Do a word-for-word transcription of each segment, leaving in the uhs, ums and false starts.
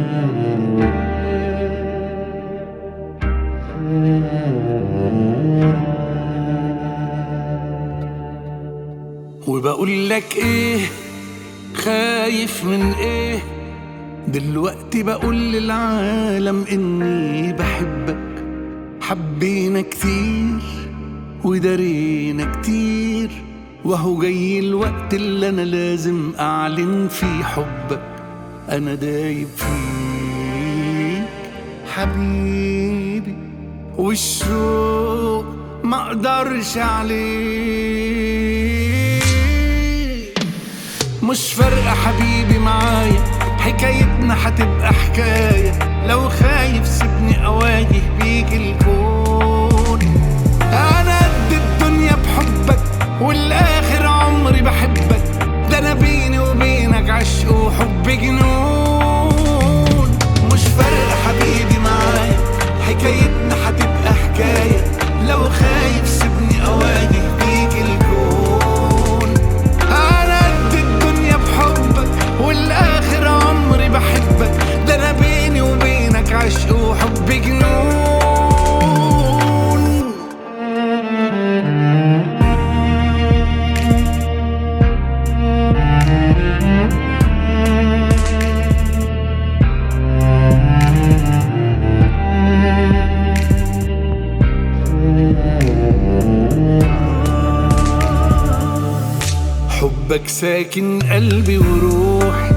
وبقول لك ايه، خايف من ايه؟ دلوقتي بقول للعالم اني بحبك. حبينا كتير ودارينا كتير، وهو جاي الوقت اللي انا لازم اعلن فيه حبك. انا دايب فيك حبيبي، والشوق ما اقدرش عليه. مش فارقة حبيبي معايا، حكايتنا هتبقى حكاية. لو خايف سيبني اواجه بيك الكون. انا قد الدنيا بحبك، والاخر عمري بحبك. ده انا بيني وبينك عشق وحب جنون. مش فارقة حبيبي معايا، حكايتنا هتبقى حكاية. لو خايف سيبني اواجه بيك الكون. انا قد الدنيا بحبك، والاخر عمري بحبك. ده انا بيني وبينك عشق وحب جنون. حبك ساكن قلبي وروحي،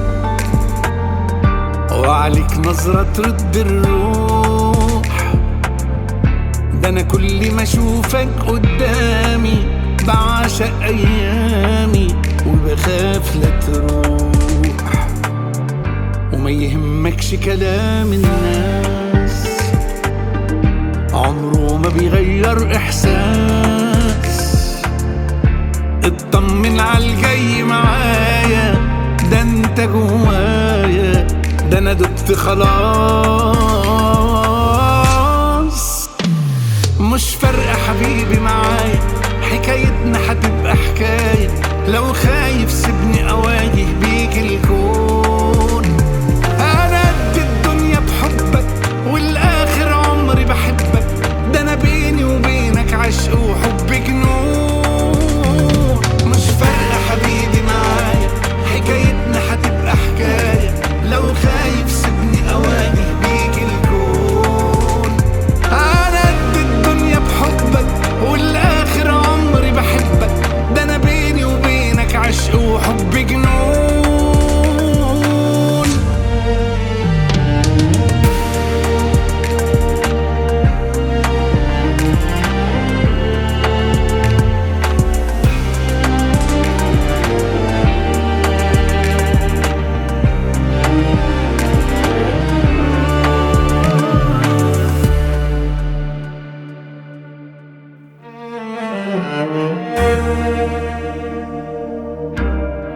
وعليك نظرة ترد الروح. ده أنا كل ما أشوفك قدامي بعشق أيامي، وبخاف لا تروح. وما يهمكش كلام الناس، عمره ما بيغير إحساس. اطمن عالجاي معايا، ده انت جوايا. ده انا دبت خلاص. مش فارقة حبيبي معايا، حكايتنا هتبقى حكاية. لو خايف سيبني اواجه بيك الكون. انا قد الدنيا بحبك، والاخر عمري بحبك. ده انا بيني وبينك عشق وحب جنون. مش فارقة حبيبي معايا، حكايتنا هتبقى حكاية. لو خايف سيبني اواجه بيك الكون. انا قد الدنيا بحبك، والاخر عمري بحبك. ده انا بيني وبينك عشق وحب جنون.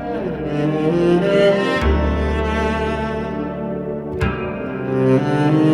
Thank you.